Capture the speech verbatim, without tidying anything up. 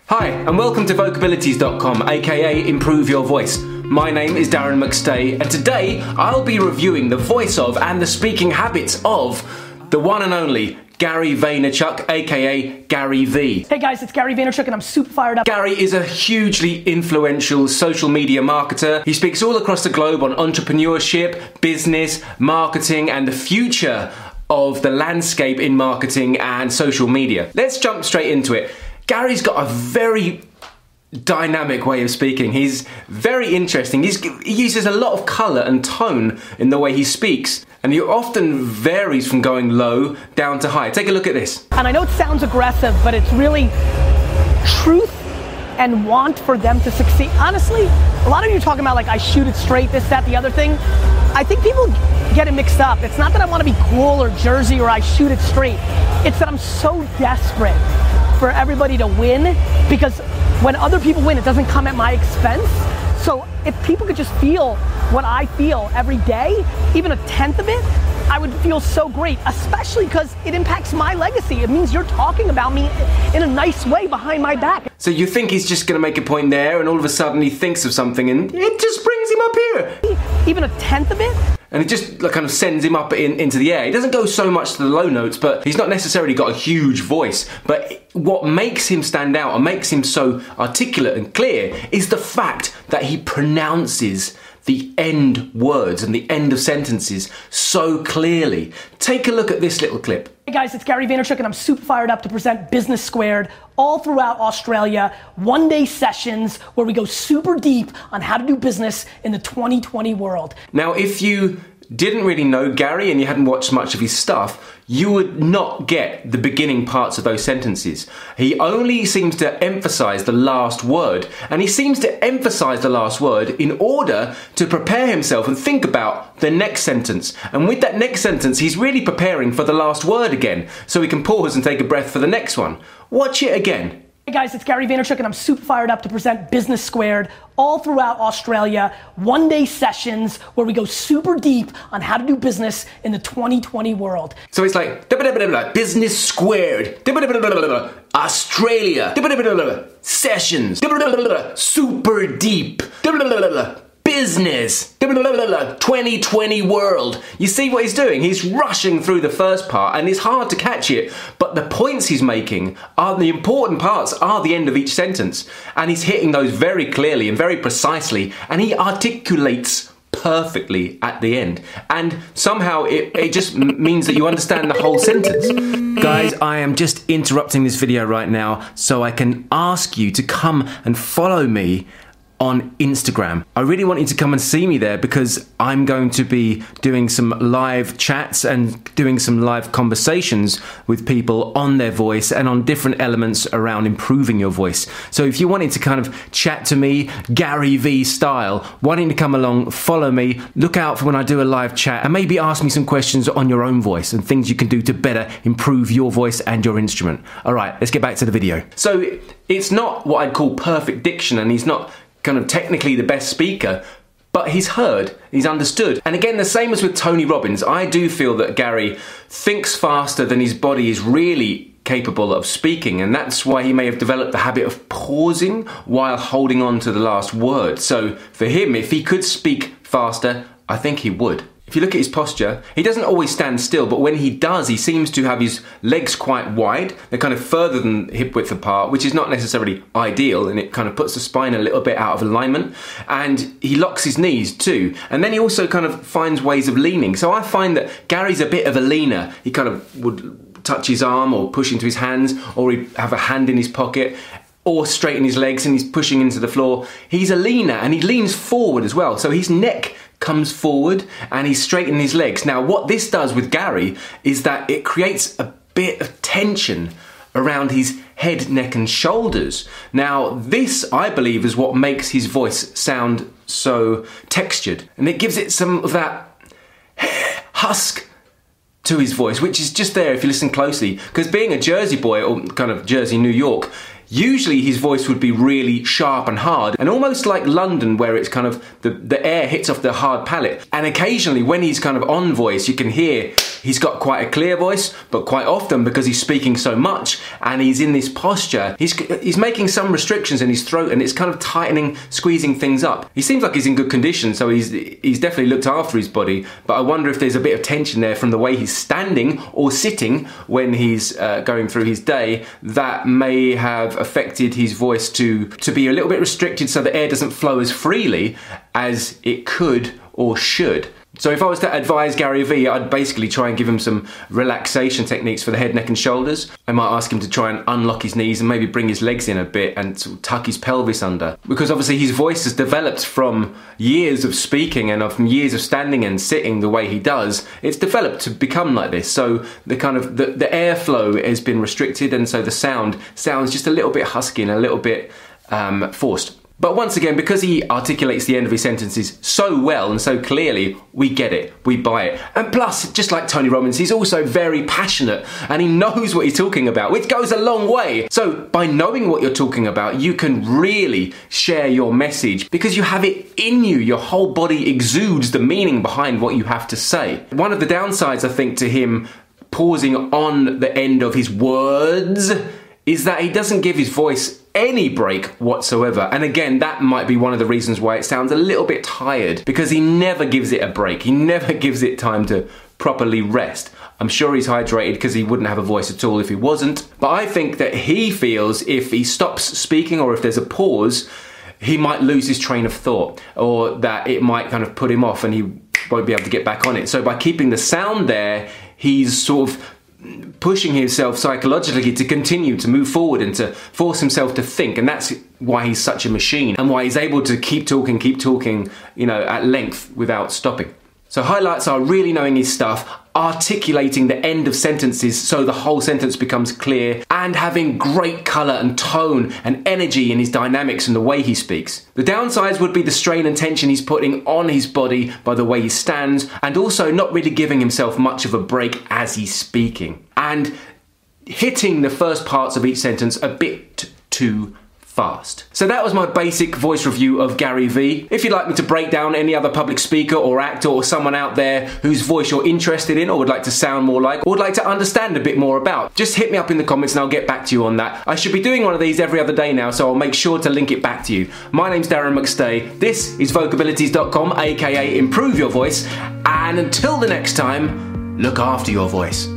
Hi, and welcome to vocabilities dot com, aka Improve Your Voice. My name is Darren McStay, and today I'll be reviewing the voice of and the speaking habits of the one and only Gary Vaynerchuk, aka Gary V. Hey guys, it's Gary Vaynerchuk and I'm super fired up. Gary is a hugely influential social media marketer. He speaks all across the globe on entrepreneurship, business, marketing, and the future of the landscape in marketing and social media. Let's jump straight into it. Gary's got a very dynamic way of speaking. He's very interesting. He's, he uses a lot of colour and tone in the way he speaks, and he often varies from going low down to high. Take a look at this. And I know it sounds aggressive, but it's really truth and want for them to succeed. Honestly, a lot of you are talking about like I shoot it straight, this, that, the other thing. I think people get it mixed up. It's not that I want to be cool or Jersey or I shoot it straight. It's that I'm so desperate for everybody to win, because when other people win, it doesn't come at my expense. So if people could just feel what I feel every day, even a tenth of it, I would feel so great, especially because it impacts my legacy. It means you're talking about me in a nice way behind my back. So you think he's just going to make a point there, and all of a sudden he thinks of something and it just brings him up here. Even a tenth of it? And it just like, kind of sends him up in, into the air. He doesn't go so much to the low notes, but he's not necessarily got a huge voice. But what makes him stand out and makes him so articulate and clear is the fact that he pronounces the end words and the end of sentences so clearly. Take a look at this little clip. Hey guys, it's Gary Vaynerchuk and I'm super fired up to present Business Squared all throughout Australia. One day sessions where we go super deep on how to do business in the twenty twenty world. Now, if you didn't really know Gary and you hadn't watched much of his stuff, you would not get the beginning parts of those sentences. He only seems to emphasize the last word, and he seems to emphasize the last word in order to prepare himself and think about the next sentence. And with that next sentence, he's really preparing for the last word again, so he can pause and take a breath for the next one. Watch it again. Hey guys, it's Gary Vaynerchuk and I'm super fired up to present Business Squared all throughout Australia. One day sessions where we go super deep on how to do business in the twenty twenty world. So it's like Business Squared, Australia, sessions, super deep, business, twenty twenty world. You see what he's doing? He's rushing through the first part and it's hard to catch it, but the points he's making are the important parts, are the end of each sentence. And he's hitting those very clearly and very precisely, and he articulates perfectly at the end. And somehow it, it just m- means that you understand the whole sentence. Guys, I am just interrupting this video right now so I can ask you to come and follow me on Instagram. I really want you to come and see me there because I'm going to be doing some live chats and doing some live conversations with people on their voice and on different elements around improving your voice. So if you wanted to kind of chat to me, Gary V style, why don't you come along, follow me, look out for when I do a live chat, and maybe ask me some questions on your own voice and things you can do to better improve your voice and your instrument. All right, let's get back to the video. So it's not what I'd call perfect diction, and he's not kind of technically the best speaker, but he's heard, he's understood. And again, the same as with Tony Robbins, I do feel that Gary thinks faster than his body is really capable of speaking, and that's why he may have developed the habit of pausing while holding on to the last word. So for him, if he could speak faster, I think he would. If you look at his posture, he doesn't always stand still, but when he does, he seems to have his legs quite wide. They're kind of further than hip width apart, which is not necessarily ideal, and it kind of puts the spine a little bit out of alignment. And he locks his knees too. And then he also kind of finds ways of leaning. So I find that Gary's a bit of a leaner. He kind of would touch his arm or push into his hands, or he'd have a hand in his pocket, or straighten his legs and he's pushing into the floor. He's a leaner, and he leans forward as well. So his neck comes forward and he's straightening his legs. Now, what this does with Gary is that it creates a bit of tension around his head, neck and shoulders. Now, this, I believe, is what makes his voice sound so textured, and it gives it some of that husk to his voice, which is just there if you listen closely. Because being a Jersey boy, or kind of Jersey, New York, usually his voice would be really sharp and hard, and almost like London, where it's kind of the, the air hits off the hard palate. And occasionally when he's kind of on voice, you can hear he's got quite a clear voice, but quite often because he's speaking so much and he's in this posture, he's he's making some restrictions in his throat and it's kind of tightening, squeezing things up. He seems like he's in good condition, so he's he's definitely looked after his body, but I wonder if there's a bit of tension there from the way he's standing or sitting when he's uh, going through his day that may have affected his voice to, to be a little bit restricted so the air doesn't flow as freely as it could or should. So if I was to advise Gary Vee, I'd basically try and give him some relaxation techniques for the head, neck and shoulders. I might ask him to try and unlock his knees and maybe bring his legs in a bit and sort of tuck his pelvis under. Because obviously his voice has developed from years of speaking and from years of standing and sitting the way he does. It's developed to become like this. So the kind of, the, the airflow has been restricted and so the sound sounds just a little bit husky and a little bit um, forced. But once again, because he articulates the end of his sentences so well and so clearly, we get it, we buy it. And plus, just like Tony Robbins, he's also very passionate and he knows what he's talking about, which goes a long way. So by knowing what you're talking about, you can really share your message because you have it in you. Your whole body exudes the meaning behind what you have to say. One of the downsides, I think, to him pausing on the end of his words is that he doesn't give his voice any break whatsoever. And again, that might be one of the reasons why it sounds a little bit tired, because he never gives it a break. He never gives it time to properly rest. I'm sure he's hydrated because he wouldn't have a voice at all if he wasn't. But I think that he feels if he stops speaking or if there's a pause, he might lose his train of thought, or that it might kind of put him off and he won't be able to get back on it. So by keeping the sound there, he's sort of pushing himself psychologically to continue to move forward and to force himself to think, and that's why he's such a machine and why he's able to keep talking, keep talking, you know, at length without stopping. So highlights are really knowing his stuff, articulating the end of sentences so the whole sentence becomes clear, and having great colour and tone and energy in his dynamics and the way he speaks. The downsides would be the strain and tension he's putting on his body by the way he stands, and also not really giving himself much of a break as he's speaking, and hitting the first parts of each sentence a bit too fast. So that was my basic voice review of Gary Vee. If you'd like me to break down any other public speaker or actor or someone out there whose voice you're interested in or would like to sound more like or would like to understand a bit more about, just hit me up in the comments and I'll get back to you on that. I should be doing one of these every other day now, so I'll make sure to link it back to you. My name's Darren McStay. This is vocabilities dot com, aka Improve Your Voice, and until the next time, look after your voice.